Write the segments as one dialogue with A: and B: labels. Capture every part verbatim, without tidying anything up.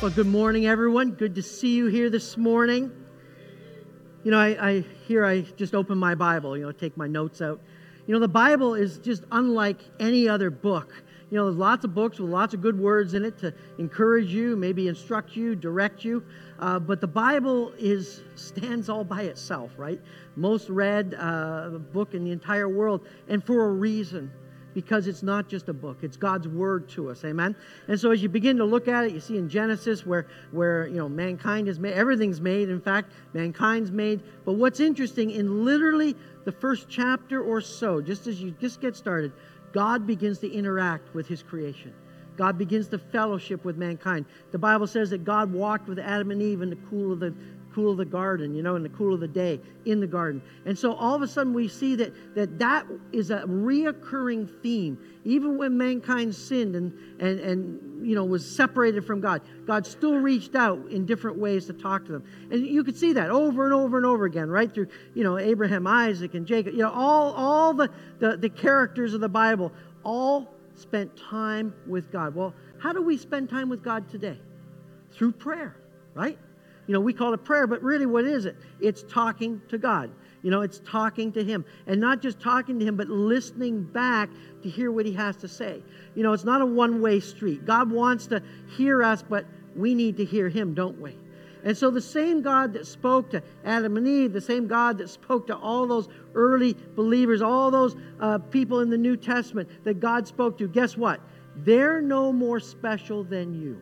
A: Well, good morning, everyone. Good to see you here this morning. You know, I, I here I just open my Bible, you know, take my notes out. You know, the Bible is just unlike any other book. You know, there's lots of books with lots of good words in it to encourage you, maybe instruct you, direct you. Uh, but the Bible is stands all by itself, right? Most read uh, book in the entire world, and for a reason. Because it's not just a book, it's God's word to us, amen? And so as you begin to look at it, you see in Genesis where, where you know, mankind is made, everything's made, in fact, mankind's made. But what's interesting, in literally the first chapter or so, just as you just get started, God begins to interact with his creation. God begins to fellowship with mankind. The Bible says that God walked with Adam and Eve in the cool of the cool of the garden, you know, in the cool of the day, in the garden. And so all of a sudden we see that that, that is a reoccurring theme. Even when mankind sinned and, and, and, you know, was separated from God, God still reached out in different ways to talk to them. And you could see that over and over and over again, right? Through, you know, Abraham, Isaac, and Jacob. You know, all, all the, the, the characters of the Bible all spent time with God. Well, how do we spend time with God today? Through prayer, right? You know, we call it prayer, but really what is it? It's talking to God. You know, it's talking to him. And not just talking to him, but listening back to hear what he has to say. You know, it's not a one-way street. God wants to hear us, but we need to hear him, don't we? And so the same God that spoke to Adam and Eve, the same God that spoke to all those early believers, all those uh, people in the New Testament that God spoke to, guess what? They're no more special than you.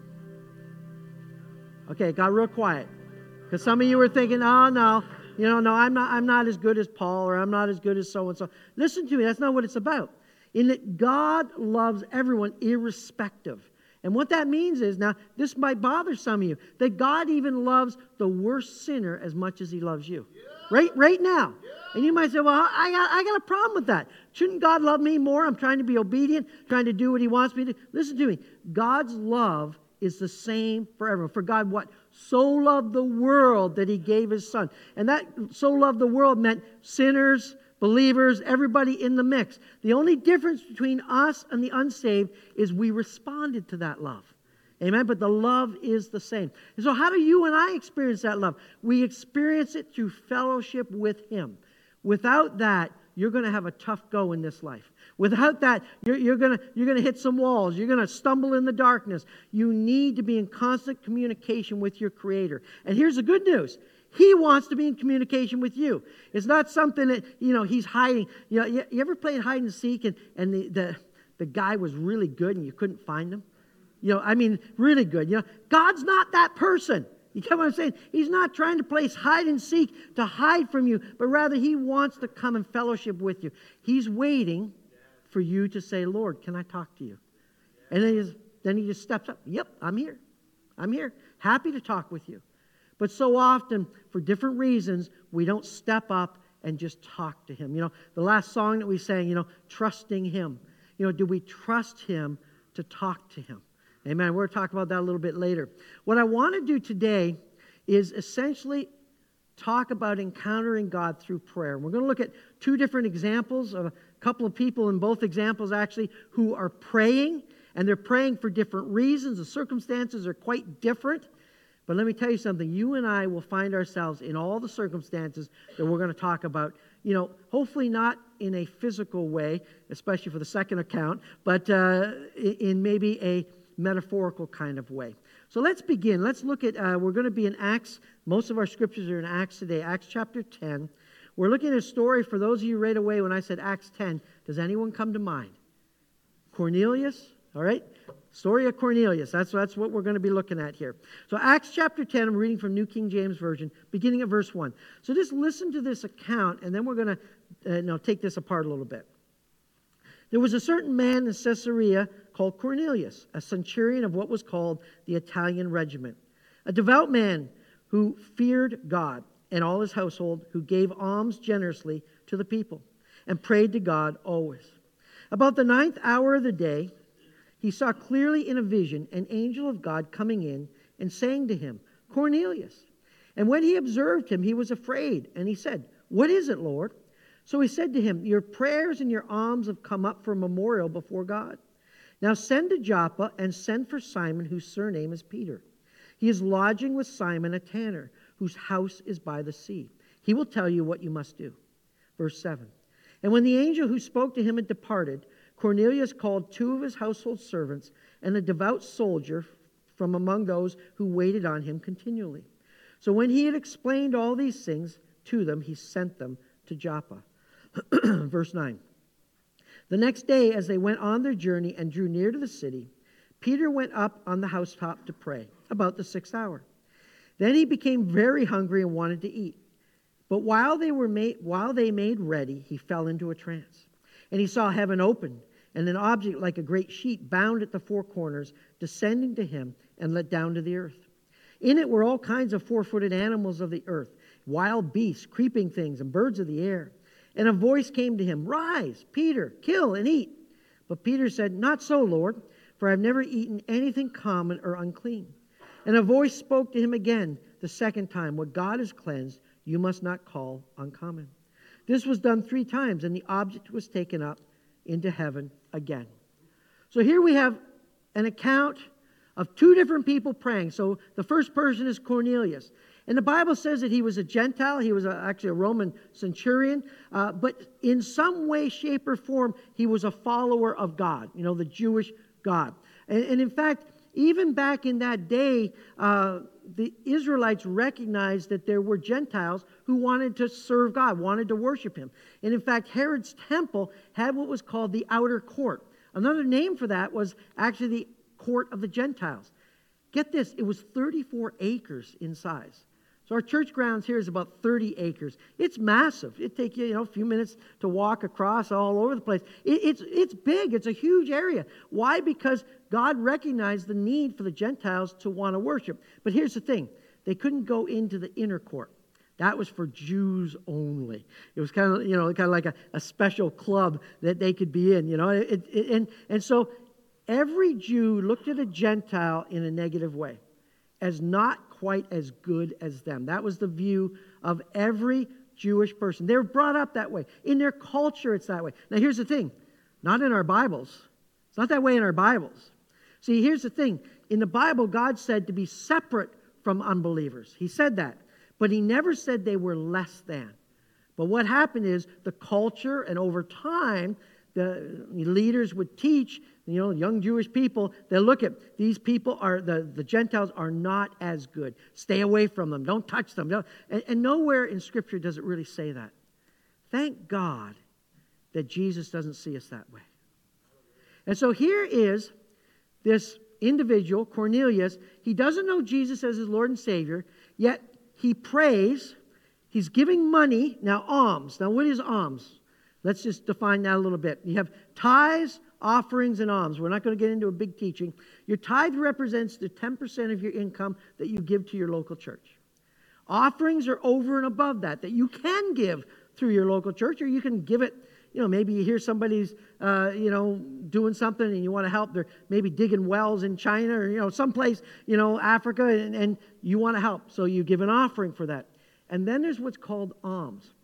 A: Okay, it got real quiet. Because some of you were thinking, oh, no, you know, no, I'm not, I'm not as good as Paul, or I'm not as good as so-and-so. Listen to me, that's not what it's about. In that God loves everyone irrespective. And what that means is, now, this might bother some of you, that God even loves the worst sinner as much as he loves you. Yeah. Right, right now. Yeah. And you might say, well, I got, I got a problem with that. Shouldn't God love me more? I'm trying to be obedient, trying to do what he wants me to do. Listen to me. God's love is the same for everyone. For God, what? So loved the world that he gave his son. And that so loved the world meant sinners, believers, everybody in the mix. The only difference between us and the unsaved is we responded to that love. Amen? But the love is the same. And so how do you and I experience that love? We experience it through fellowship with him. Without that, you're going to have a tough go in this life. Without that, you're, you're going to you're going to hit some walls. You're going to stumble in the darkness. You need to be in constant communication with your Creator. And here's the good news. He wants to be in communication with you. It's not something that, you know, he's hiding. You know, you, you ever played hide and seek and, and the, the, the guy was really good and you couldn't find him? You know, I mean, really good. You know, God's not that person. You get what I'm saying? He's not trying to play hide and seek to hide from you, but rather he wants to come and fellowship with you. He's waiting for you to say, Lord, can I talk to you? And then he, just, then he just steps up. Yep, I'm here. I'm here. Happy to talk with you. But so often, for different reasons, we don't step up and just talk to him. You know, the last song that we sang, you know, trusting him. You know, do we trust him to talk to him? Amen. We're going to talk about that a little bit later. What I want to do today is essentially talk about encountering God through prayer. We're going to look at two different examples of a couple of people in both examples actually who are praying, and they're praying for different reasons. The circumstances are quite different. But let me tell you something. You and I will find ourselves in all the circumstances that we're going to talk about, you know, hopefully not in a physical way, especially for the second account, but uh, in maybe a metaphorical kind of way. So let's begin. Let's look at, uh, we're going to be in Acts. Most of our scriptures are in Acts today, Acts chapter ten. We're looking at a story. For those of you right away, when I said Acts ten, does anyone come to mind? Cornelius, all right? Story of Cornelius. That's, that's what we're going to be looking at here. So Acts chapter ten, I'm reading from New King James Version, beginning at verse one. So just listen to this account, and then we're going to uh, you know, take this apart a little bit. There was a certain man in Caesarea called Cornelius, a centurion of what was called the Italian regiment, a devout man who feared God and all his household, who gave alms generously to the people and prayed to God always. About the ninth hour of the day, he saw clearly in a vision an angel of God coming in and saying to him, Cornelius. And when he observed him, he was afraid, and he said, What is it, Lord? So he said to him, Your prayers and your alms have come up for a memorial before God. Now send to Joppa and send for Simon, whose surname is Peter. He is lodging with Simon, a tanner, whose house is by the sea. He will tell you what you must do. Verse seven. And when the angel who spoke to him had departed, Cornelius called two of his household servants and a devout soldier from among those who waited on him continually. So when he had explained all these things to them, he sent them to Joppa. Verse nine. The next day, as they went on their journey and drew near to the city, Peter went up on the housetop to pray, about the sixth hour. Then he became very hungry and wanted to eat. But while they were made, while they made ready, he fell into a trance. And he saw heaven open, and an object like a great sheet bound at the four corners, descending to him and let down to the earth. In it were all kinds of four-footed animals of the earth, wild beasts, creeping things, and birds of the air. And a voice came to him, "Rise, Peter, kill and eat." But Peter said, "Not so, Lord, for I have never eaten anything common or unclean." And a voice spoke to him again the second time, "What God has cleansed, you must not call uncommon." This was done three times, and the object was taken up into heaven again. So here we have an account of two different people praying. So the first person is Cornelius. And the Bible says that he was a Gentile. He was a, actually a Roman centurion. Uh, but in some way, shape, or form, he was a follower of God, you know, the Jewish God. And, and in fact, even back in that day, uh, the Israelites recognized that there were Gentiles who wanted to serve God, wanted to worship him. And in fact, Herod's temple had what was called the outer court. Another name for that was actually the court of the Gentiles. Get this, it was thirty-four acres in size. So our church grounds here is about thirty acres. It's massive. It takes you, you know, a few minutes to walk across all over the place. It, it's, it's big. It's a huge area. Why? Because God recognized the need for the Gentiles to want to worship. But here's the thing. They couldn't go into the inner court. That was for Jews only. It was kind of, you know, kind of like a, a special club that they could be in, you know. It, it, and, and so every Jew looked at a Gentile in a negative way, as not quite as good as them. That was the view of every Jewish person. They were brought up that way. In their culture, it's that way. Now, here's the thing. Not in our Bibles. It's not that way in our Bibles. See, here's the thing. In the Bible, God said to be separate from unbelievers. He said that. But he never said they were less than. But what happened is the culture, and over time, the leaders would teach, you know, young Jewish people, they look at these people are, the, the Gentiles are not as good. Stay away from them. Don't touch them. Don't, and, and nowhere in Scripture does it really say that. Thank God that Jesus doesn't see us that way. And so here is this individual, Cornelius. He doesn't know Jesus as his Lord and Savior, yet he prays. He's giving money. Now, alms. Now, what is alms? Let's just define that a little bit. You have tithes, offerings, and alms. We're not going to get into a big teaching. Your tithe represents the ten percent of your income that you give to your local church. Offerings are over and above that, that you can give through your local church, or you can give it, you know, maybe you hear somebody's, uh, you know, doing something and you want to help. They're maybe digging wells in China or, you know, someplace, you know, Africa, and, and you want to help. So you give an offering for that. And then there's what's called alms.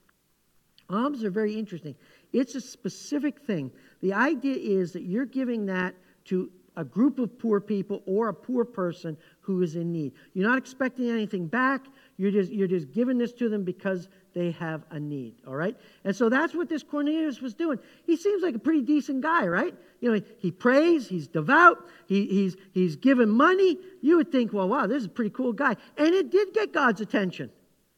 A: Alms are very interesting. It's a specific thing. The idea is that you're giving that to a group of poor people or a poor person who is in need. You're not expecting anything back. You're just, you're just giving this to them because they have a need, all right? And so that's what this Cornelius was doing. He seems like a pretty decent guy, right? You know, he prays, he's devout, he, he's, he's giving money. You would think, well, wow, this is a pretty cool guy. And it did get God's attention.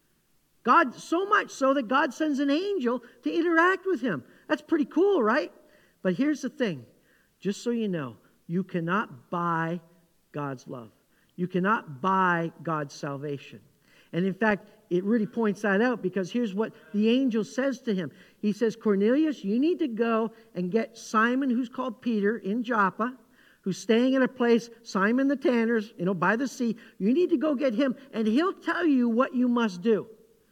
A: God, so much so that God sends an angel to interact with him. That's pretty cool, right? But here's the thing. Just so you know, you cannot buy God's love. You cannot buy God's salvation. And in fact, it really points that out, because here's what the angel says to him. He says, Cornelius, you need to go and get Simon, who's called Peter, in Joppa, who's staying in a place, Simon the Tanner's, you know, by the sea. You need to go get him, and he'll tell you what you must do.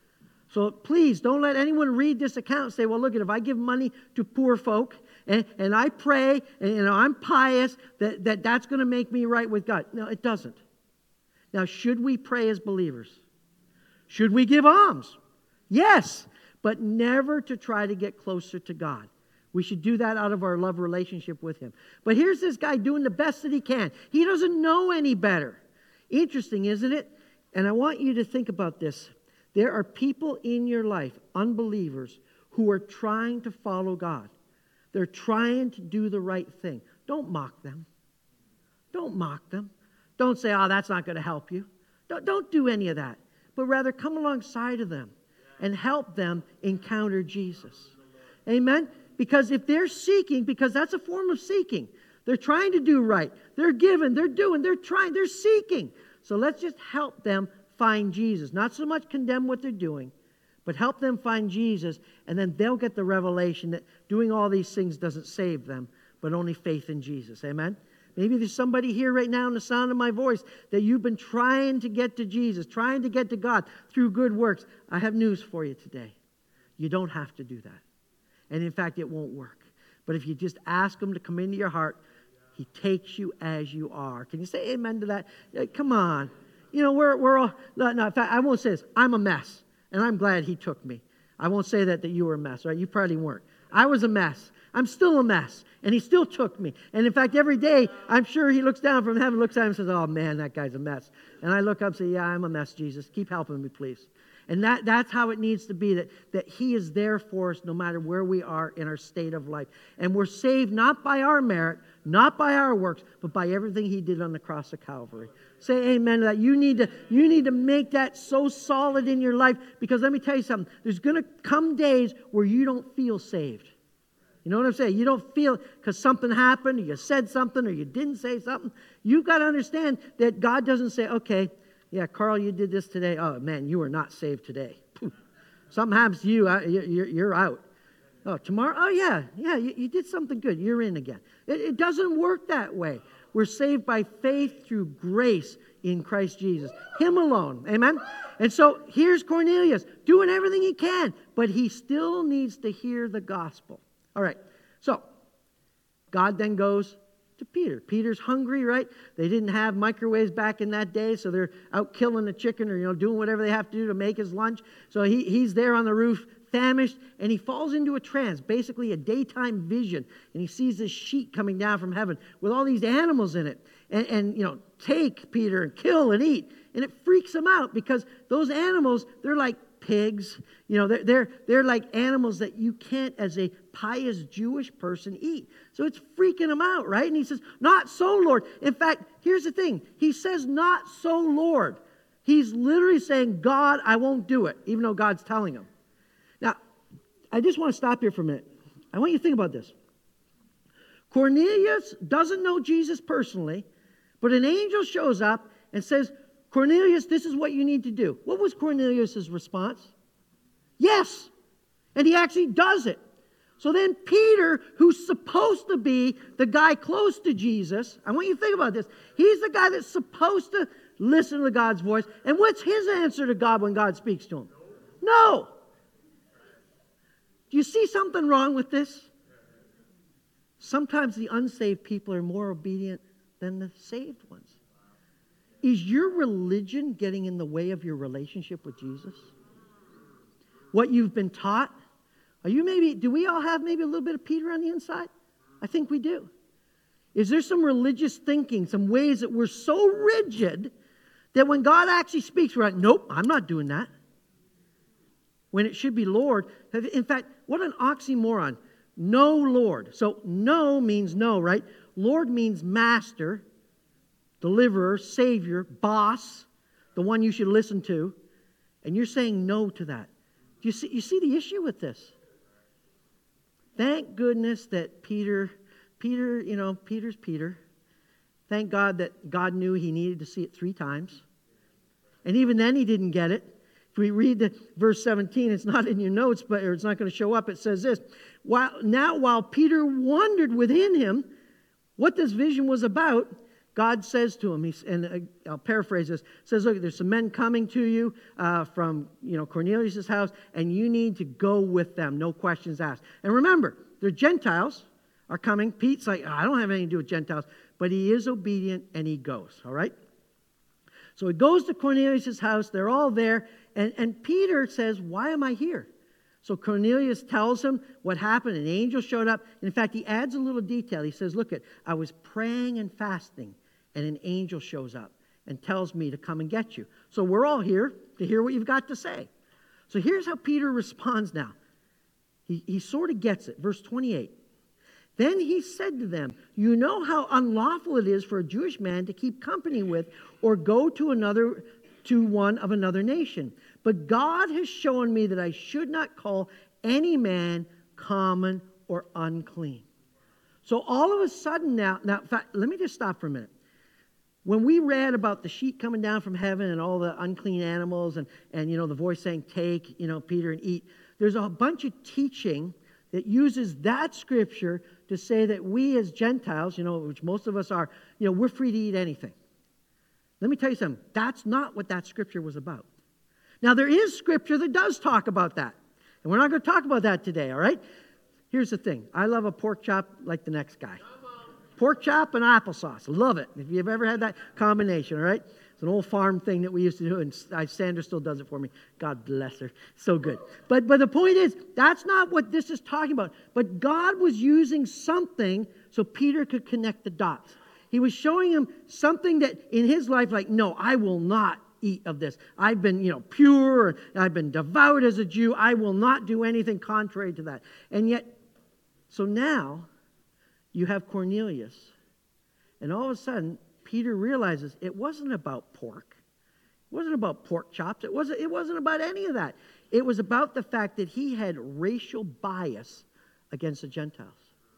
A: So please don't let anyone read this account and say, well, look, if I give money to poor folk and, and I pray and, you know, I'm pious, that, that that's going to make me right with God. No, it doesn't. Now, should we pray as believers? Should we give alms? Yes, but never to try to get closer to God. We should do that out of our love relationship with him. But here's this guy doing the best that he can. He doesn't know any better. Interesting, isn't it? And I want you to think about this. There are people in your life, unbelievers, who are trying to follow God. They're trying to do the right thing. Don't mock them. Don't mock them. Don't say, oh, that's not going to help you. Don't, don't do any of that. But rather come alongside of them and help them encounter Jesus. Amen? Because if they're seeking, because that's a form of seeking. They're trying to do right. They're giving, they're doing, they're trying, they're seeking. So let's just help them find Jesus. Not so much condemn what they're doing, but help them find Jesus, and then they'll get the revelation that doing all these things doesn't save them, but only faith in Jesus. Amen? Maybe there's somebody here right now in the sound of my voice that you've been trying to get to Jesus, trying to get to God through good works. I have news for you today. You don't have to do that. And in fact, it won't work. But if you just ask Him to come into your heart, He takes you as you are. Can you say amen to that? Come on. You know, we're, we're all, no, no, in fact, I won't say this. I'm a mess, and I'm glad He took me. I won't say that, that you were a mess, right? You probably weren't. I was a mess. I'm still a mess, and He still took me. And in fact, every day, I'm sure He looks down from heaven, looks at him and says, oh, man, that guy's a mess. And I look up and say, yeah, I'm a mess, Jesus. Keep helping me, please. And that, that's how it needs to be, that, that He is there for us no matter where we are in our state of life. And we're saved not by our merit, not by our works, but by everything He did on the cross of Calvary. Say amen to that. You need to, you need to make that so solid in your life, because let me tell you something. There's going to come days where you don't feel saved. You know what I'm saying? You don't feel because something happened, or you said something, or you didn't say something. You've got to understand that God doesn't say, okay, yeah, Carl, you did this today. Oh, man, you are not saved today. Something happens to you, you're, you're out. Oh, tomorrow? Oh, yeah, yeah, you, you did something good. You're in again. It, it doesn't work that way. We're saved by faith through grace in Christ Jesus. Him alone. Amen? And so here's Cornelius doing everything he can, but he still needs to hear the gospel. All right, so God then goes to Peter. Peter's hungry, right? They didn't have microwaves back in that day, so they're out killing the chicken or, you know, doing whatever they have to do to make his lunch. So he, he's there on the roof, famished, and he falls into a trance, basically a daytime vision. And he sees this sheet coming down from heaven with all these animals in it. And, and, you know, take Peter and kill and eat. And it freaks him out because those animals, they're like pigs. You know, they're, they're, they're like animals that you can't, as a pious Jewish person, eat. So it's freaking him out, right? And he says, not so, Lord. In fact, here's the thing. He says, not so, Lord. He's literally saying, God, I won't do it, even though God's telling him. Now, I just want to stop here for a minute. I want you to think about this. Cornelius doesn't know Jesus personally, but an angel shows up and says, Cornelius, this is what you need to do. What was Cornelius' response? Yes. And he actually does it. So then Peter, who's supposed to be the guy close to Jesus, I want you to think about this. He's the guy that's supposed to listen to God's voice. And what's his answer to God when God speaks to him? No. Do you see something wrong with this? Sometimes the unsaved people are more obedient than the saved ones. Is your religion getting in the way of your relationship with Jesus? What you've been taught? Are you maybe, do we all have maybe a little bit of Peter on the inside? I think we do. Is there some religious thinking, some ways that we're so rigid that when God actually speaks, we're like, nope, I'm not doing that. When it should be Lord. In fact, what an oxymoron. No, Lord. So no means no, right? Lord means master, deliverer, savior, boss, the one you should listen to. And you're saying no to that. Do you see, you see the issue with this? Thank goodness that Peter, Peter, you know, Peter's Peter. Thank God that God knew he needed to see it three times. And even then he didn't get it. If we read the verse seventeen, it's not in your notes, but or it's not going to show up. It says this, while, now while Peter wondered within him what this vision was about, God says to him, he's, and I'll paraphrase this, says, look, there's some men coming to you uh, from, you know, Cornelius' house, and you need to go with them, no questions asked. And remember, they're Gentiles are coming. Pete's like, I don't have anything to do with Gentiles, but he is obedient and he goes, all right? So he goes to Cornelius' house, they're all there, and, and Peter says, why am I here? So Cornelius tells him what happened. An angel showed up. In fact, he adds a little detail. He says, look, at I was praying and fasting, and an angel shows up. and tells me to come and get you. So we're all here to hear what you've got to say. So here's how Peter responds now. He, he sort of gets it. Verse twenty-eight. Then he said to them, you know how unlawful it is for a Jewish man to keep company with or go to another, to one of another nation. But God has shown me that I should not call any man common or unclean. So all of a sudden now, now in fact, let me just stop for a minute. When we read about the sheep coming down from heaven and all the unclean animals and, and you know, the voice saying, take, you know, Peter and eat, there's a bunch of teaching that uses that scripture to say that we as Gentiles, you know, which most of us are, you know, we're free to eat anything. Let me tell you something. That's not what that scripture was about. Now, there is scripture that does talk about that. And we're not going to talk about that today, all right? Here's the thing. I love a pork chop like the next guy. Pork chop and applesauce. Love it. If you've ever had that combination, all right? It's an old farm thing that we used to do, and Sandra still does it for me. God bless her. So good. But, but the point is, that's not what this is talking about. But God was using something so Peter could connect the dots. He was showing him something that in his life, like, no, I will not eat of this. I've been, you know, pure. I've been devout as a Jew. I will not do anything contrary to that. And yet, so now you have Cornelius, and all of a sudden, Peter realizes it wasn't about pork. It wasn't about pork chops. It wasn't, it wasn't about any of that. It was about the fact that he had racial bias against the Gentiles.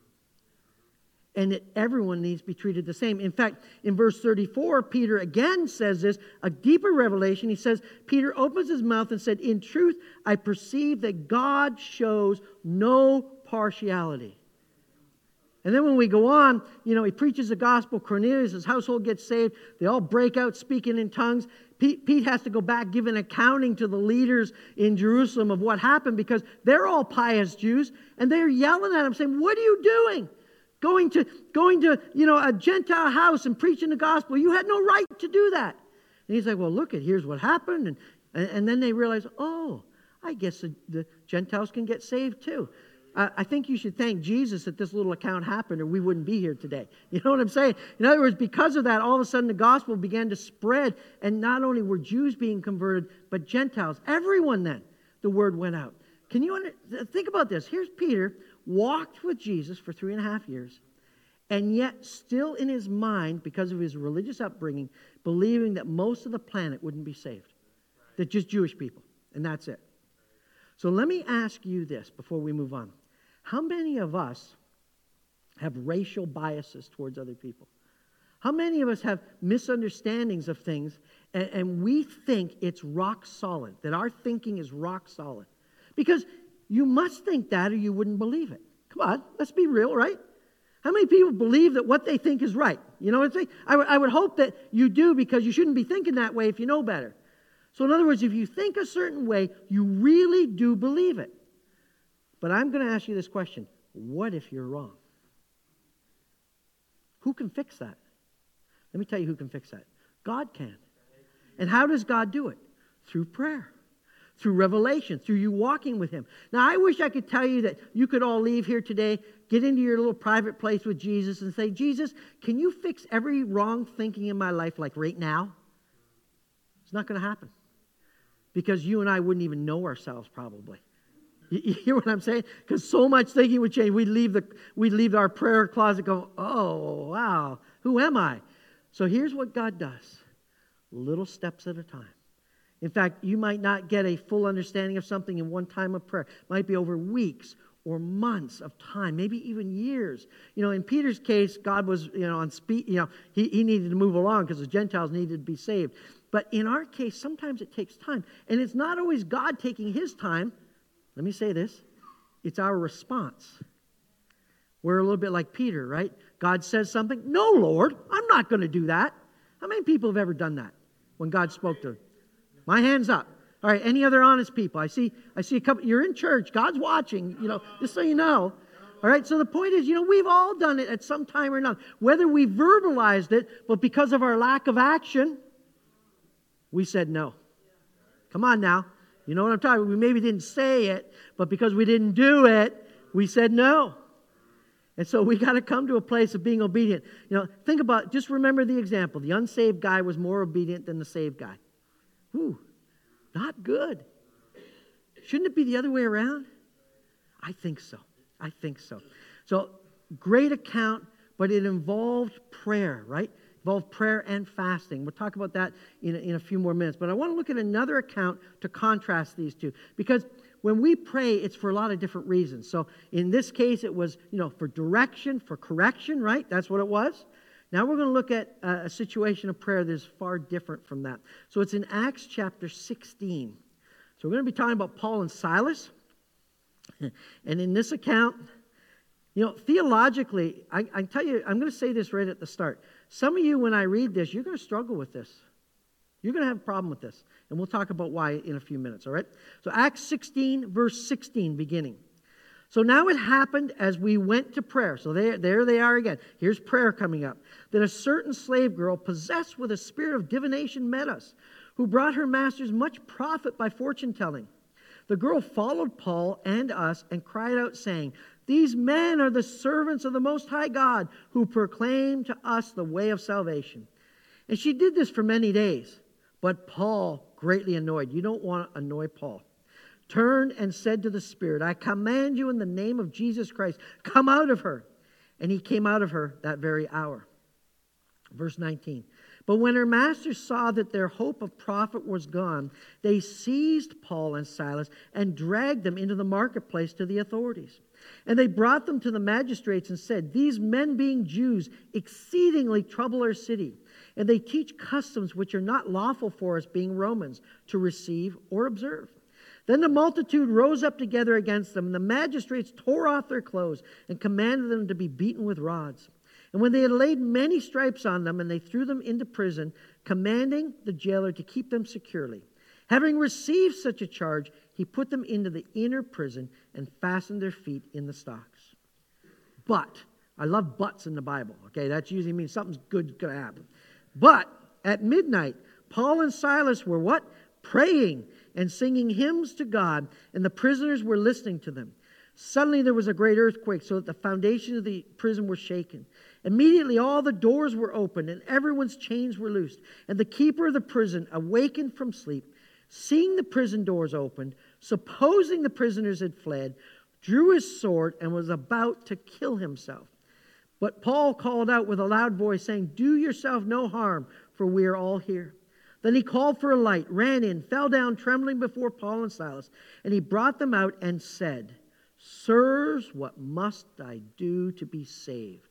A: And that everyone needs to be treated the same. In fact, in verse thirty-four, Peter again says this, a deeper revelation. He says, Peter opens his mouth and said, in truth, I perceive that God shows no partiality. And then when we go on, you know, he preaches the gospel. Cornelius, his household gets saved. They all break out speaking in tongues. Pete, Pete has to go back, give an accounting to the leaders in Jerusalem of what happened because they're all pious Jews. And they're yelling at him saying, what are you doing? Going to, going to, you know, a Gentile house and preaching the gospel. You had no right to do that. And he's like, well, look, at here's what happened. And, and, and then they realize, oh, I guess the, the Gentiles can get saved too. I think you should thank Jesus that this little account happened or we wouldn't be here today. You know what I'm saying? In other words, because of that, all of a sudden the gospel began to spread, and not only were Jews being converted, but Gentiles. Everyone then, the word went out. Can you under, think about this? Here's Peter, walked with Jesus for three and a half years, and yet still in his mind, because of his religious upbringing, believing that most of the planet wouldn't be saved. That just Jewish people, and that's it. So let me ask you this before we move on. How many of us have racial biases towards other people? How many of us have misunderstandings of things and, and we think it's rock solid, that our thinking is rock solid? Because you must think that or you wouldn't believe it. Come on, let's be real, right? How many people believe that what they think is right? You know what I'm saying? I, w- I would hope that you do, because you shouldn't be thinking that way if you know better. So in other words, if you think a certain way, you really do believe it. But I'm going to ask you this question. What if you're wrong? Who can fix that? Let me tell you who can fix that. God can. And how does God do it? Through prayer. Through revelation. Through you walking with Him. Now, I wish I could tell you that you could all leave here today, get into your little private place with Jesus and say, Jesus, can you fix every wrong thinking in my life like right now? It's not going to happen. Because you and I wouldn't even know ourselves probably. You hear what I'm saying? Because so much thinking would change. We'd leave, the, we'd leave our prayer closet going, oh, wow, who am I? So here's what God does. Little steps at a time. In fact, you might not get a full understanding of something in one time of prayer. It might be over weeks or months of time, maybe even years. You know, in Peter's case, God was, you know, on speed, you know, he, he needed to move along because the Gentiles needed to be saved. But in our case, sometimes it takes time. And it's not always God taking His time. Let me say this. It's our response. We're a little bit like Peter, right? God says something. No, Lord, I'm not going to do that. How many people have ever done that when God spoke to them? My hand's up. All right, any other honest people? I see I see a couple. You're in church. God's watching, you know, just so you know. All right, so the point is, you know, we've all done it at some time or another. Whether we verbalized it, but because of our lack of action, we said no. Come on now. You know what I'm talking about? We maybe didn't say it, but because we didn't do it, we said no. And so we got to come to a place of being obedient. You know, think about, just remember the example. The unsaved guy was more obedient than the saved guy. Whew, not good. Shouldn't it be the other way around? I think so. I think so. So, great account, but it involved prayer, right? Involved prayer and fasting. We'll talk about that in a, in a few more minutes. But I want to look at another account to contrast these two. Because when we pray, it's for a lot of different reasons. So in this case, it was, you know, for direction, for correction, right? That's what it was. Now we're going to look at a, a situation of prayer that is far different from that. So it's in Acts chapter sixteen. So we're going to be talking about Paul and Silas. And in this account, you know, theologically, I, I tell you, I'm going to say this right at the start. Some of you, when I read this, you're going to struggle with this. You're going to have a problem with this. And we'll talk about why in a few minutes, all right? So Acts sixteen, verse sixteen, beginning. So now it happened as we went to prayer. So there, there they are again. Here's prayer coming up. That a certain slave girl possessed with a spirit of divination met us, who brought her masters much profit by fortune telling. The girl followed Paul and us and cried out, saying, "These men are the servants of the Most High God, who proclaim to us the way of salvation." And she did this for many days. But Paul, greatly annoyed, you don't want to annoy Paul, turned and said to the spirit, "I command you in the name of Jesus Christ, come out of her." And he came out of her that very hour. Verse nineteen. But when her masters saw that their hope of profit was gone, they seized Paul and Silas and dragged them into the marketplace to the authorities. And they brought them to the magistrates and said, "These men, being Jews, exceedingly trouble our city. And they teach customs which are not lawful for us, being Romans, to receive or observe." Then the multitude rose up together against them, and the magistrates tore off their clothes and commanded them to be beaten with rods. And when they had laid many stripes on them, and they threw them into prison, commanding the jailer to keep them securely. Having received such a charge, he put them into the inner prison and fastened their feet in the stocks. But, I love buts in the Bible, okay? That usually means something's good going to happen. But at midnight, Paul and Silas were what? Praying and singing hymns to God, and the prisoners were listening to them. Suddenly there was a great earthquake, so that the foundation of the prison were shaken. Immediately all the doors were opened, and everyone's chains were loosed. And the keeper of the prison, awakened from sleep, seeing the prison doors opened, supposing the prisoners had fled, drew his sword and was about to kill himself. But Paul called out with a loud voice, saying, "Do yourself no harm, for we are all here." Then he called for a light, ran in, fell down trembling before Paul and Silas, and he brought them out and said, "Sirs, what must I do to be saved?"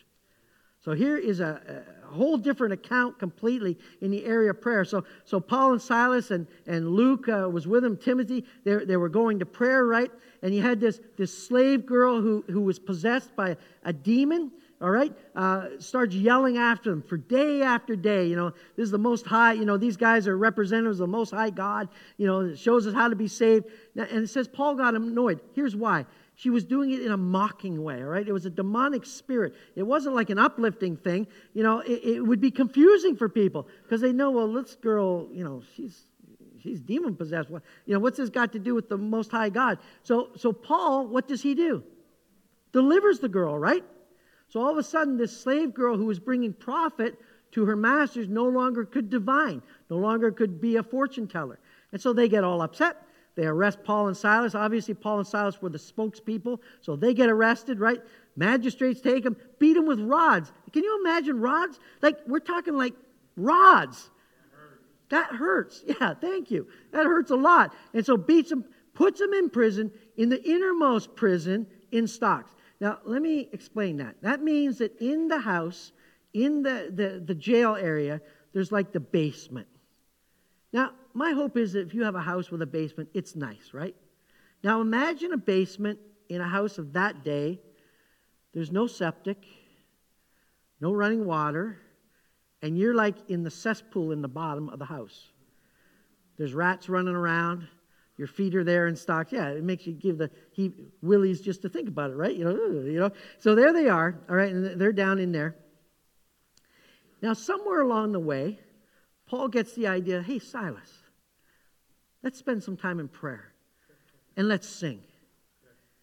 A: So here is a, a whole different account completely in the area of prayer. So, so Paul and Silas and, and Luke uh, was with them, Timothy, they, they were going to prayer, right? And you had this, this slave girl who, who was possessed by a demon, all right? Uh, starts yelling after them for day after day. You know, this is the Most High. You know, these guys are representatives of the Most High God. You know, it shows us how to be saved. Now, and it says Paul got annoyed. Here's why. She was doing it in a mocking way, all right? It was a demonic spirit. It wasn't like an uplifting thing. You know, it, it would be confusing for people because they know, well, this girl, you know, she's she's demon-possessed. You know, what's this got to do with the Most High God? So, so Paul, what does he do? Delivers the girl, right? So all of a sudden, this slave girl who was bringing profit to her masters no longer could divine, no longer could be a fortune teller. And so they get all upset. They arrest Paul and Silas. Obviously, Paul and Silas were the spokespeople, so they get arrested, right? Magistrates take them, beat them with rods. Can you imagine rods? Like, we're talking like rods. That hurts. Yeah, thank you. That hurts a lot. And so beats them, puts them in prison, in the innermost prison in stocks. Now, let me explain that. That means that in the house, in the, the, the jail area, there's like the basement. Now, my hope is that if you have a house with a basement, it's nice, right? Now, imagine a basement in a house of that day. There's no septic, no running water, and you're like in the cesspool in the bottom of the house. There's rats running around. Your feet are there in stocks. Yeah, it makes you give the he, willies just to think about it, right? You know, you know. So there they are, all right, and they're down in there. Now, somewhere along the way, Paul gets the idea, hey, Silas, let's spend some time in prayer and let's sing.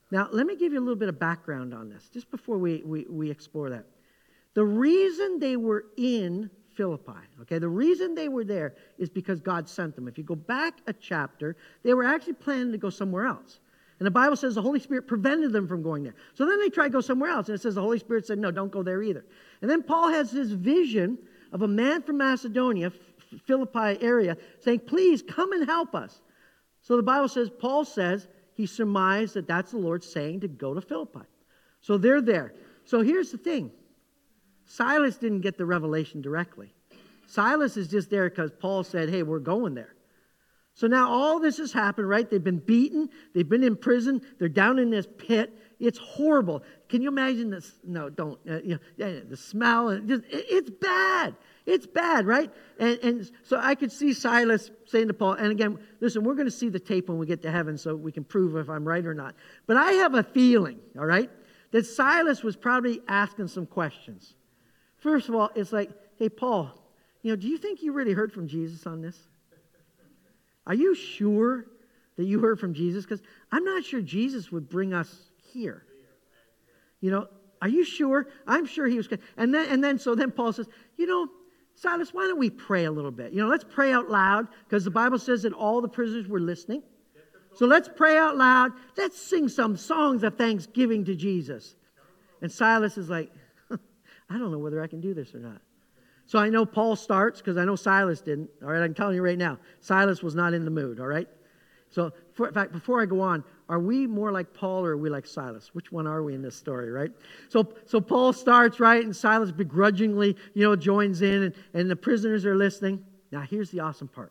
A: Now, let me give you a little bit of background on this, just before we, we, we explore that. The reason they were in Philippi, okay, the reason they were there is because God sent them. If you go back a chapter, they were actually planning to go somewhere else. And the Bible says the Holy Spirit prevented them from going there. So then they tried to go somewhere else, and it says the Holy Spirit said, no, don't go there either. And then Paul has this vision of a man from Macedonia, Philippi area, saying, please come and help us. So the Bible says, Paul says, he surmised that that's the Lord saying to go to Philippi. So they're there. So here's the thing. Silas didn't get the revelation directly. Silas is just there because Paul said, hey, we're going there. So now all this has happened, right? They've been beaten. They've been in prison. They're down in this pit. It's horrible. Can you imagine this? No, don't. Uh, you know, the smell. And just, it, it's bad. It's bad, right? And, and so I could see Silas saying to Paul, and again, listen, we're going to see the tape when we get to heaven so we can prove if I'm right or not. But I have a feeling, all right, that Silas was probably asking some questions. First of all, it's like, hey, Paul, you know, do you think you really heard from Jesus on this? Are you sure that you heard from Jesus? Because I'm not sure Jesus would bring us here. You know, are you sure? I'm sure he was. And then, and then, so then Paul says, you know, Silas, why don't we pray a little bit? You know, let's pray out loud, because the Bible says that all the prisoners were listening. So let's pray out loud. Let's sing some songs of thanksgiving to Jesus. And Silas is like, I don't know whether I can do this or not. So I know Paul starts, because I know Silas didn't. All right, I'm telling you right now, Silas was not in the mood, all right? So, for, in fact, before I go on, are we more like Paul or are we like Silas? Which one are we in this story, right? So, so Paul starts, right, and Silas begrudgingly, you know, joins in, and, and the prisoners are listening. Now, here's the awesome part.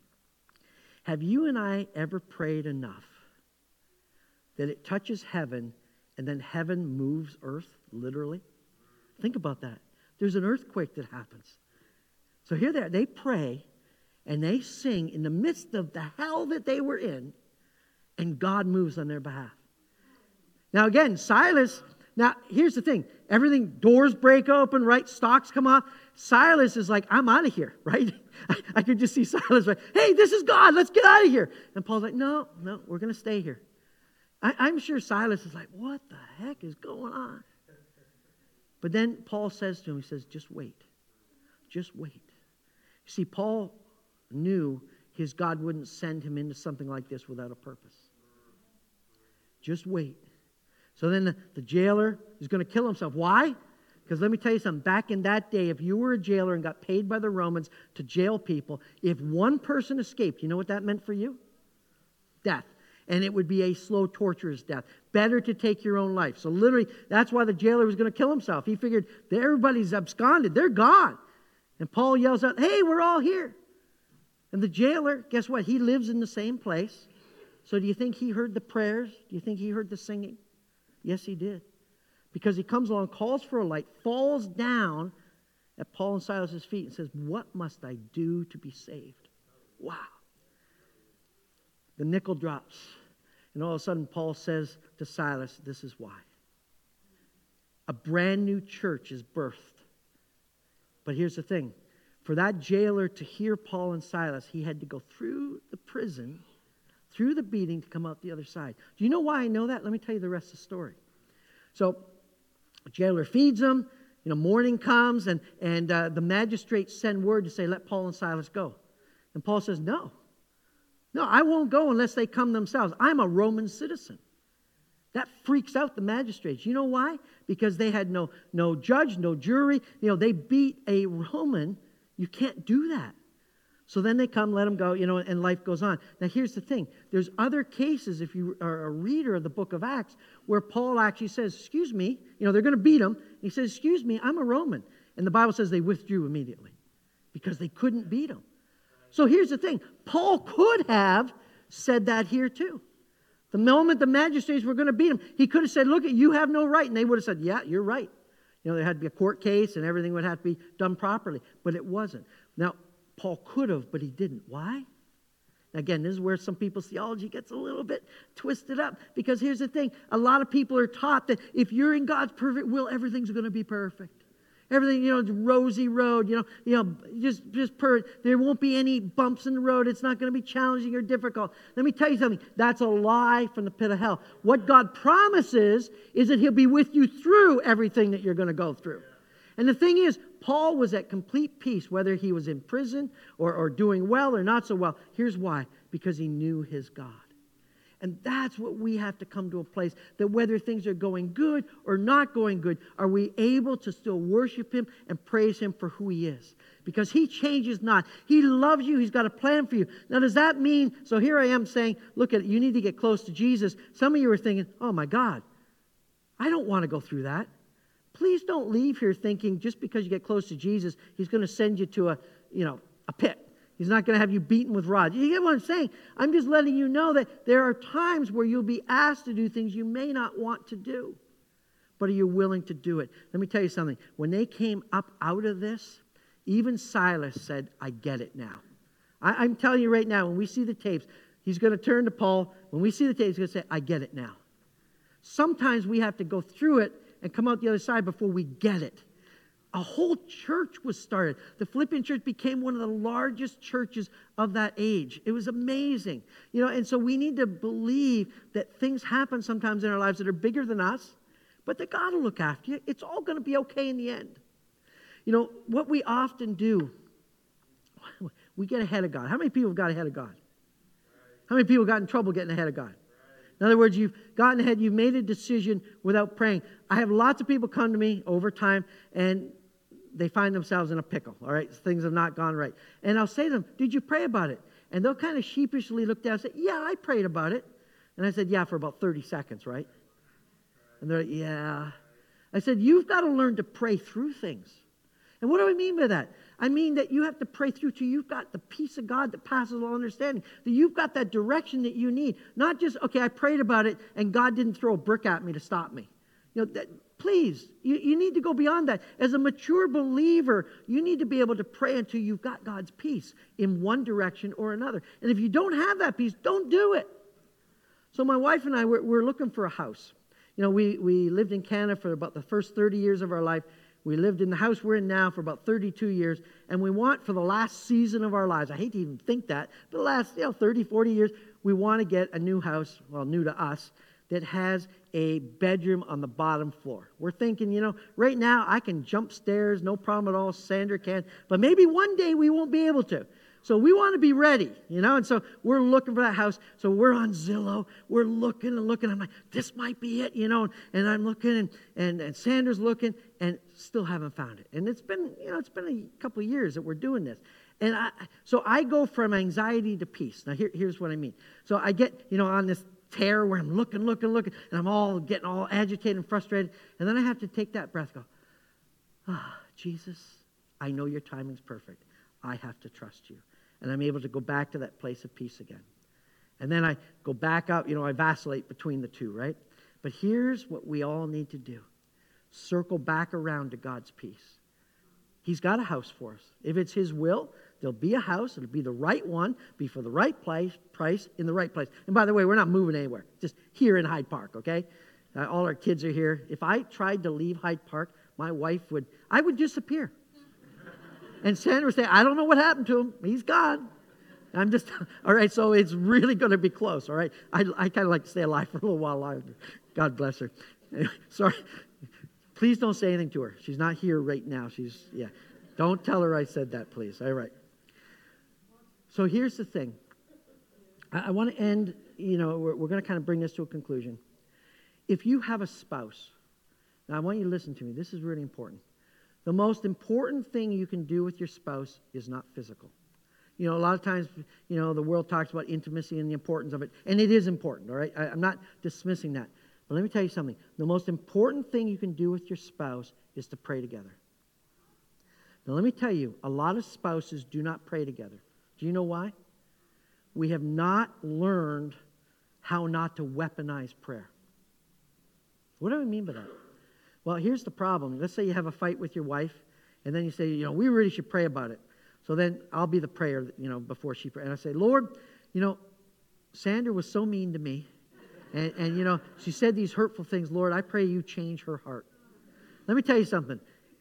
A: Have you and I ever prayed enough that it touches heaven and then heaven moves earth, literally? Think about that. There's an earthquake that happens. So here they are. They pray and they sing in the midst of the hell that they were in, and God moves on their behalf. Now again, Silas, now here's the thing. Everything, doors break open, right? Stocks come off. Silas is like, I'm out of here, right? I, I could just see Silas like, hey, this is God. Let's get out of here. And Paul's like, no, no, we're going to stay here. I, I'm sure Silas is like, what the heck is going on? But then Paul says to him, he says, just wait. Just wait. You see, Paul knew his God wouldn't send him into something like this without a purpose. Just wait. So then the, the jailer is going to kill himself. Why? Because let me tell you something. Back in that day, if you were a jailer and got paid by the Romans to jail people, if one person escaped, you know what that meant for you? Death. And it would be a slow, torturous death. Better to take your own life. So literally, that's why the jailer was going to kill himself. He figured that everybody's absconded. They're gone. And Paul yells out, hey, we're all here. And the jailer, guess what? He lives in the same place. So do you think he heard the prayers? Do you think he heard the singing? Yes, he did. Because he comes along, calls for a light, falls down at Paul and Silas' feet and says, what must I do to be saved? Wow. The nickel drops. And all of a sudden, Paul says to Silas, this is why. A brand new church is birthed. But here's the thing. For that jailer to hear Paul and Silas, he had to go through the prison, through the beating to come out the other side. Do you know why I know that? Let me tell you the rest of the story. So, the jailer feeds them. You know, morning comes, and, and uh, the magistrates send word to say, let Paul and Silas go. And Paul says, no. No, I won't go unless they come themselves. I'm a Roman citizen. That freaks out the magistrates. You know why? Because they had no, no judge, no jury. You know, they beat a Roman. You can't do that. So then they come, let them go, you know, and life goes on. Now, here's the thing. There's other cases, if you are a reader of the book of Acts, where Paul actually says, excuse me, you know, they're going to beat him. He says, excuse me, I'm a Roman. And the Bible says they withdrew immediately because they couldn't beat him. So here's the thing. Paul could have said that here too. The moment the magistrates were going to beat him, he could have said, look, you have no right. And they would have said, yeah, you're right. You know, there had to be a court case and everything would have to be done properly. But it wasn't. Now, Paul could have, but he didn't. Why? Again, this is where some people's theology gets a little bit twisted up. Because here's the thing. A lot of people are taught that if you're in God's perfect will, everything's going to be perfect. Everything, you know, rosy road, you know, you know, just, just per, there won't be any bumps in the road. It's not going to be challenging or difficult. Let me tell you something. That's a lie from the pit of hell. What God promises is that He'll be with you through everything that you're going to go through. And the thing is, Paul was at complete peace, whether he was in prison or, or doing well or not so well. Here's why. Because he knew his God. And that's what we have to come to a place, that whether things are going good or not going good, are we able to still worship Him and praise Him for who He is? Because He changes not. He loves you. He's got a plan for you. Now, does that mean, so here I am saying, look at it, you need to get close to Jesus. Some of you are thinking, oh my God, I don't want to go through that. Please don't leave here thinking just because you get close to Jesus, He's going to send you to a, you know, a pit. He's not going to have you beaten with rods. You get what I'm saying? I'm just letting you know that there are times where you'll be asked to do things you may not want to do. But are you willing to do it? Let me tell you something. When they came up out of this, even Silas said, I get it now. I, I'm telling you right now, when we see the tapes, he's going to turn to Paul. When we see the tapes, he's going to say, I get it now. Sometimes we have to go through it and come out the other side before we get it. A whole church was started. The Philippian church became one of the largest churches of that age. It was amazing. You know, and so we need to believe that things happen sometimes in our lives that are bigger than us, but that God will look after you. It's all going to be okay in the end. You know, what we often do, we get ahead of God. How many people have got ahead of God? How many people got in trouble getting ahead of God? In other words, you've gotten ahead, you've made a decision without praying. I have lots of people come to me over time, and they find themselves in a pickle, all right? Things have not gone right. And I'll say to them, did you pray about it? And they'll kind of sheepishly look down and say, yeah, I prayed about it. And I said, yeah, for about thirty seconds, right? And they're like, yeah. I said, you've got to learn to pray through things. And what do I mean by that? I mean that you have to pray through till you've got the peace of God that passes all understanding. That you've got that direction that you need. Not just, okay, I prayed about it and God didn't throw a brick at me to stop me. You know, that, please, you, you need to go beyond that. As a mature believer, you need to be able to pray until you've got God's peace in one direction or another. And if you don't have that peace, don't do it. So my wife and I, we're, we're looking for a house. You know, we, we lived in Canada for about the first thirty years of our life. We lived in the house we're in now for about thirty-two years, and we want for the last season of our lives, I hate to even think that, but the last you know, thirty, forty years, we want to get a new house, well, new to us, that has a bedroom on the bottom floor. We're thinking, you know, right now I can jump stairs, no problem at all, Sandra can, but maybe one day we won't be able to. So we want to be ready, you know, and so we're looking for that house. So we're on Zillow, we're looking and looking. I'm like, this might be it, you know, and I'm looking and, and, and Sandra's looking and still haven't found it. And it's been, you know, it's been a couple of years that we're doing this. And I, so I go from anxiety to peace. Now here, here's what I mean. So I get, you know, on this tear where I'm looking, looking, looking, and I'm all getting all agitated and frustrated. And then I have to take that breath, go, ah, oh, Jesus, I know your timing's perfect. I have to trust you. And I'm able to go back to that place of peace again. And then I go back up, you know, I vacillate between the two, right? But here's what we all need to do. Circle back around to God's peace. He's got a house for us. If it's His will, there'll be a house. It'll be the right one, be for the right place, price, in the right place. And by the way, we're not moving anywhere. Just here in Hyde Park, okay? Uh, all our kids are here. If I tried to leave Hyde Park, my wife would, I would disappear. And Sandra would say, I don't know what happened to him. He's gone. I'm just, all right, so it's really going to be close, all right? I, I kind of like to stay alive for a little while longer. God bless her. Sorry. Please don't say anything to her. She's not here right now. She's, yeah. Don't tell her I said that, please. All right. So here's the thing. I, I want to end, you know, we're, we're going to kind of bring this to a conclusion. If you have a spouse, now I want you to listen to me. This is really important. The most important thing you can do with your spouse is not physical. You know, a lot of times, you know, the world talks about intimacy and the importance of it, and it is important, all right? I, I'm not dismissing that. But let me tell you something. The most important thing you can do with your spouse is to pray together. Now, let me tell you, a lot of spouses do not pray together. Do you know why? We have not learned how not to weaponize prayer. What do I mean by that? Well, here's the problem. Let's say you have a fight with your wife, and then you say, you know, we really should pray about it. So then I'll be the prayer, you know, before she prays. And I say, Lord, you know, Sandra was so mean to me. And, and, you know, she said these hurtful things. Lord, I pray you change her heart. Let me tell you something.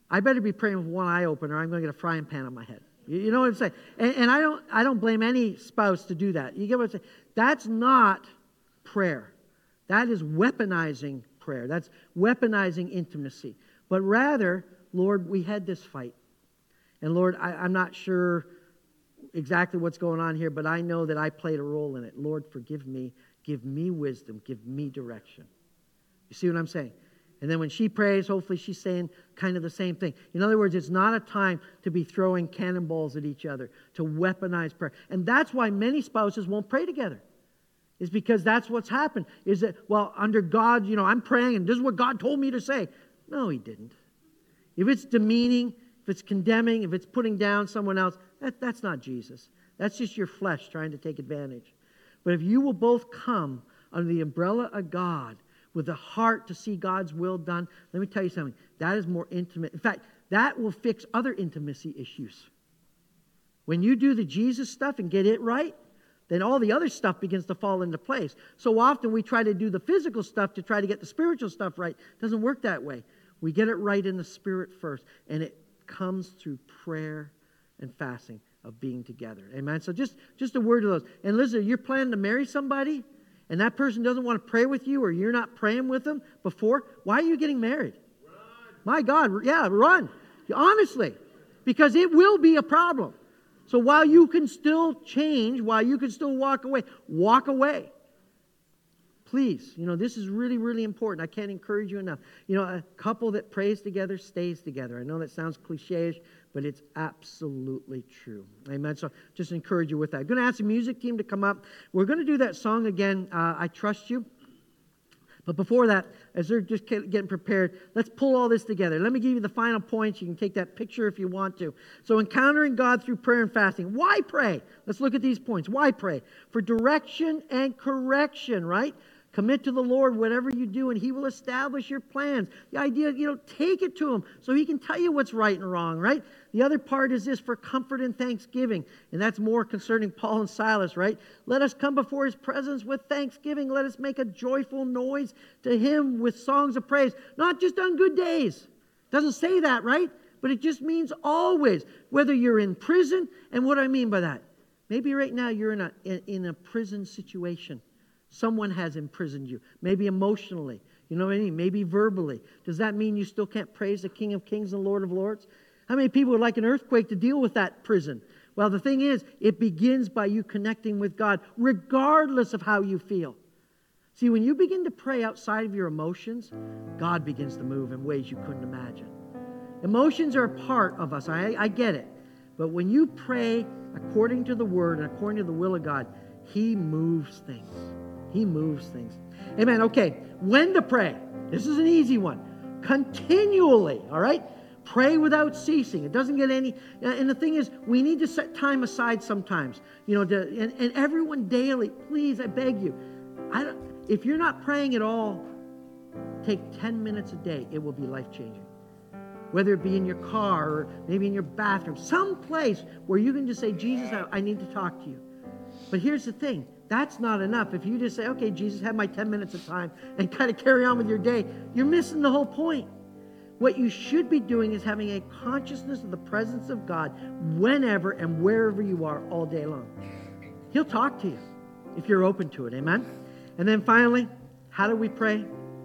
A: I better be praying with one eye open or I'm going to get a frying pan on my head. You, you know what I'm saying? And, and I don't I don't blame any spouse to do that. You get what I'm saying? That's not prayer. That is weaponizing prayer. That's weaponizing intimacy. But rather, Lord, we had this fight. And Lord, I, I'm not sure exactly what's going on here, but I know that I played a role in it. Lord, forgive me. Give me wisdom. Give me direction. You see what I'm saying? And then when she prays, hopefully she's saying kind of the same thing. In other words, it's not a time to be throwing cannonballs at each other, to weaponize prayer. And that's why many spouses won't pray together. Is because that's what's happened. Is that, well, under God, you know, I'm praying and this is what God told me to say. No, he didn't. If it's demeaning, if it's condemning, if it's putting down someone else, that, that's not Jesus. That's just your flesh trying to take advantage. But if you will both come under the umbrella of God with a heart to see God's will done, let me tell you something. That is more intimate. In fact, that will fix other intimacy issues. When you do the Jesus stuff and get it right, then all the other stuff begins to fall into place. So often we try to do the physical stuff to try to get the spiritual stuff right. It doesn't work that way. We get it right in the spirit first, and it comes through prayer and fasting of being together. Amen? So just, just a word to those. And listen, you're planning to marry somebody, and that person doesn't want to pray with you, or you're not praying with them before, why are you getting married? Run. My God, yeah, run. Honestly, because it will be a problem. So while you can still change, while you can still walk away, walk away. Please, you know, this is really, really important. I can't encourage you enough. You know, a couple that prays together stays together. I know that sounds cliche-ish, but it's absolutely true. Amen. So just encourage you with that. I'm going to ask the music team to come up. We're going to do that song again, uh, I Trust You. But before that, as they're just getting prepared, let's pull all this together. Let me give you the final points. You can take that picture if you want to. So encountering God through prayer and fasting. Why pray? Let's look at these points. Why pray? For direction and correction, right? Commit to the Lord whatever you do, and He will establish your plans. The idea, you know, take it to Him so He can tell you what's right and wrong, right? The other part is this, for comfort and thanksgiving. And that's more concerning Paul and Silas, right? Let us come before His presence with thanksgiving. Let us make a joyful noise to Him with songs of praise. Not just on good days. Doesn't say that, right? But it just means always. Whether you're in prison, and what do I mean by that? Maybe right now you're in a, in a prison situation. Someone has imprisoned you, maybe emotionally, you know what I mean? Maybe verbally. Does that mean you still can't praise the King of Kings and Lord of Lords? How many people would like an earthquake to deal with that prison? Well, the thing is, it begins by you connecting with God, regardless of how you feel. See, when you begin to pray outside of your emotions, God begins to move in ways you couldn't imagine. Emotions are a part of us, I, I get it. But when you pray according to the Word and according to the will of God, He moves things. He moves things. Amen. Okay, when to pray. This is an easy one. Continually, all right? Pray without ceasing. It doesn't get any... And the thing is, we need to set time aside sometimes. You know, to, and, and everyone daily, please, I beg you. I don't, if you're not praying at all, take ten minutes a day. It will be life-changing. Whether it be in your car or maybe in your bathroom. Some place where you can just say, Jesus, I, I need to talk to you. But here's the thing. That's not enough. If you just say, okay, Jesus, have my ten minutes of time and kind of carry on with your day, you're missing the whole point. What you should be doing is having a consciousness of the presence of God whenever and wherever you are all day long. He'll talk to you if you're open to it. Amen? And then finally, how do we pray?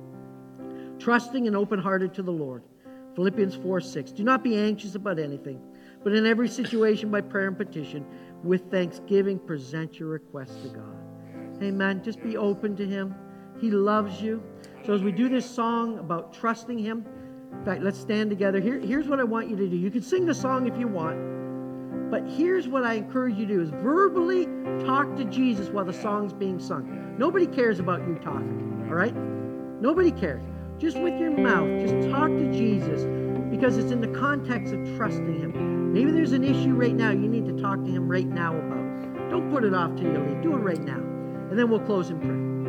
A: Trusting and open-hearted to the Lord. Philippians four six. Do not be anxious about anything, but in every situation by prayer and petition, with thanksgiving, present your requests to God. Amen. Just be open to Him. He loves you. So as we do this song about trusting Him, in fact, let's stand together. Here, here's what I want you to do. You can sing the song if you want, but here's what I encourage you to do is verbally talk to Jesus while the song's being sung. Nobody cares about you talking, all right? Nobody cares. Just with your mouth, just talk to Jesus because it's in the context of trusting Him. Maybe there's an issue right now you need to talk to Him right now about. Don't put it off till you leave. Do it right now. And then we'll close in prayer. Go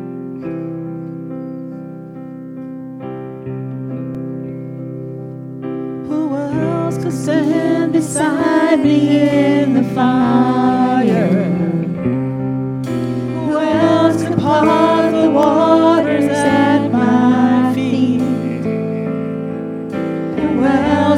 A: ahead.
B: Who else could stand beside me in the fire? Who else could part the waters at my feet? Who else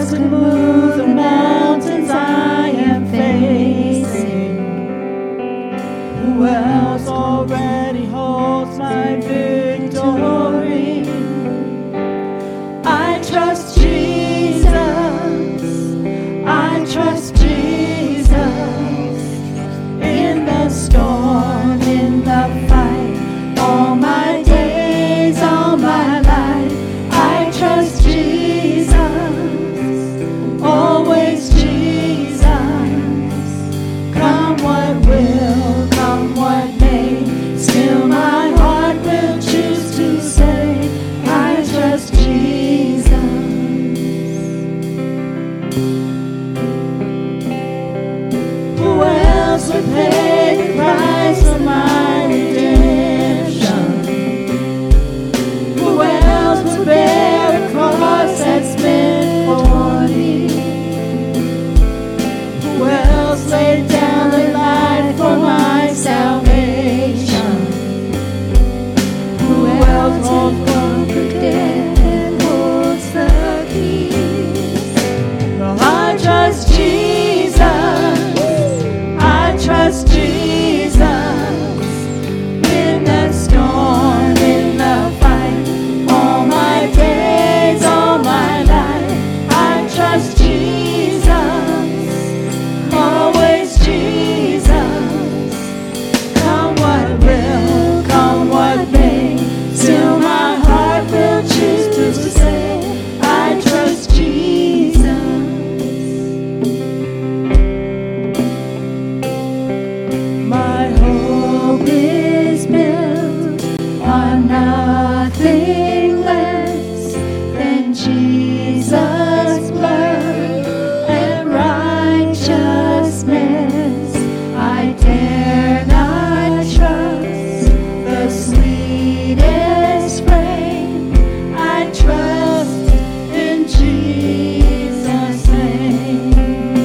B: Who else would pay the price for my redemption? Who else would bear the cross that's meant for me? Who else laid down their life for my salvation? Who else holds from the dead and holds the keys? Well, I trust Jesus. I trust Jesus. In the storm, in the fight, all my days, all my life, I trust Jesus. Always Jesus. Come what will, come what may, still my heart will choose to say, I trust Jesus. My hope is built on nothing less than Jesus' blood and righteousness. I dare not trust the sweetest frame. I trust in Jesus' name.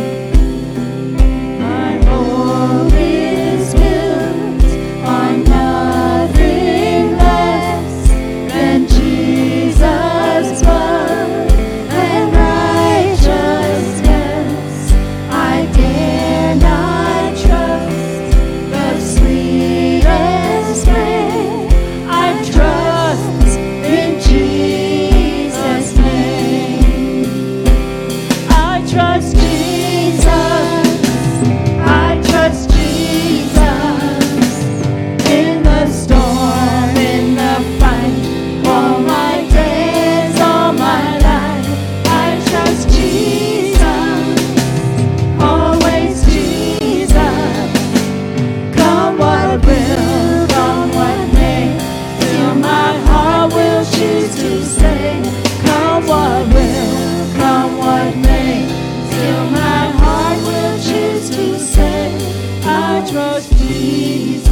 B: My hope is built on nothing less than Jesus' blood and righteousness. I dare not trust the sweetest frame. I trust in Jesus' name. I trust Jesus. I trust Jesus. In the storm, in the fight, all my days, all my life, I trust Jesus. Always Jesus. Come what will, come what may, still my heart will choose to say, come what will, come what may, still my heart will choose to say, I trust Jesus.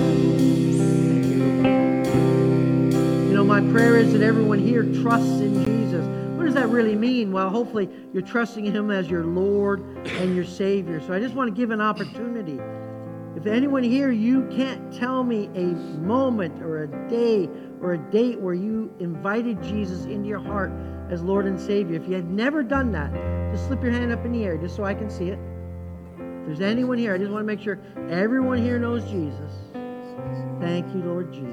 A: You know, my prayer is that everyone here trusts in Jesus. What does that really mean? Well, hopefully you're trusting in Him as your Lord and your Savior. So I just want to give an opportunity. If anyone here, you can't tell me a moment or a day or a date where you invited Jesus into your heart as Lord and Savior. If you had never done that, just slip your hand up in the air just so I can see it. If there's anyone here, I just want to make sure everyone here knows Jesus. Thank you, Lord Jesus.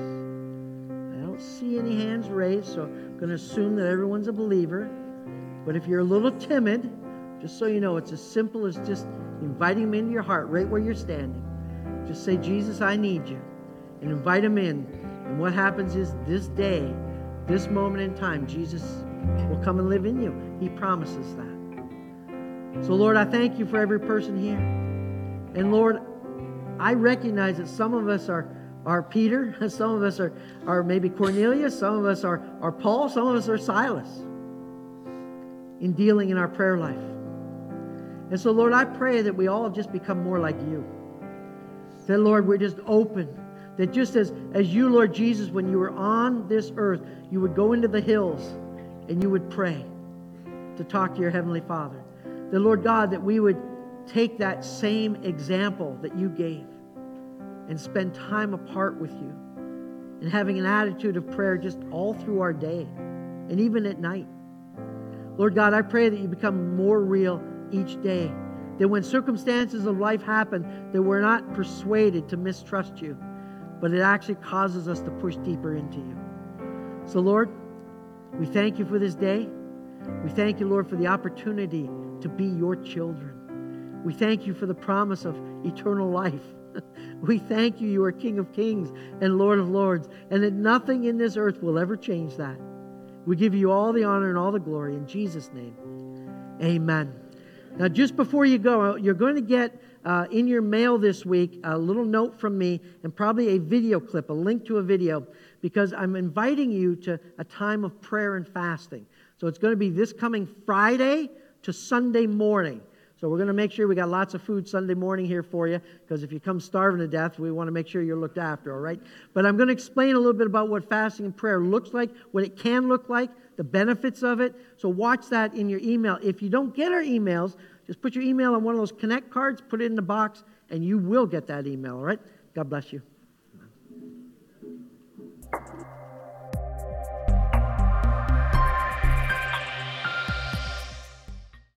A: I don't see any hands raised, so I'm going to assume that everyone's a believer. But if you're a little timid, just so you know, it's as simple as just inviting Him into your heart right where you're standing. Just say, Jesus, I need you. And invite Him in. And what happens is this day, this moment in time, Jesus will come and live in you. He promises that. So, Lord, I thank you for every person here. And, Lord, I recognize that some of us are, are Peter. Some of us are, are maybe Cornelius. Some of us are, are Paul. Some of us are Silas in dealing in our prayer life. And so, Lord, I pray that we all just become more like you. That, Lord, we're just open. That just as, as you, Lord Jesus, when you were on this earth, you would go into the hills and you would pray to talk to your Heavenly Father. That, Lord God, that we would take that same example that you gave and spend time apart with you and having an attitude of prayer just all through our day and even at night. Lord God, I pray that you become more real each day. That when circumstances of life happen, that we're not persuaded to mistrust you, but it actually causes us to push deeper into you. So, Lord, we thank you for this day. We thank you, Lord, for the opportunity to be your children. We thank you for the promise of eternal life. We thank you, you are King of kings and Lord of lords, and that nothing in this earth will ever change that. We give you all the honor and all the glory in Jesus' name. Amen. Now, just before you go, you're going to get uh, in your mail this week a little note from me and probably a video clip, a link to a video, because I'm inviting you to a time of prayer and fasting. So it's going to be this coming Friday, to Sunday morning. So we're going to make sure we got lots of food Sunday morning here for you, because if you come starving to death, we want to make sure you're looked after, all right? But I'm going to explain a little bit about what fasting and prayer looks like, what it can look like, the benefits of it. So watch that in your email. If you don't get our emails, just put your email on one of those Connect cards, put it in the box, and you will get that email, all right? God bless you.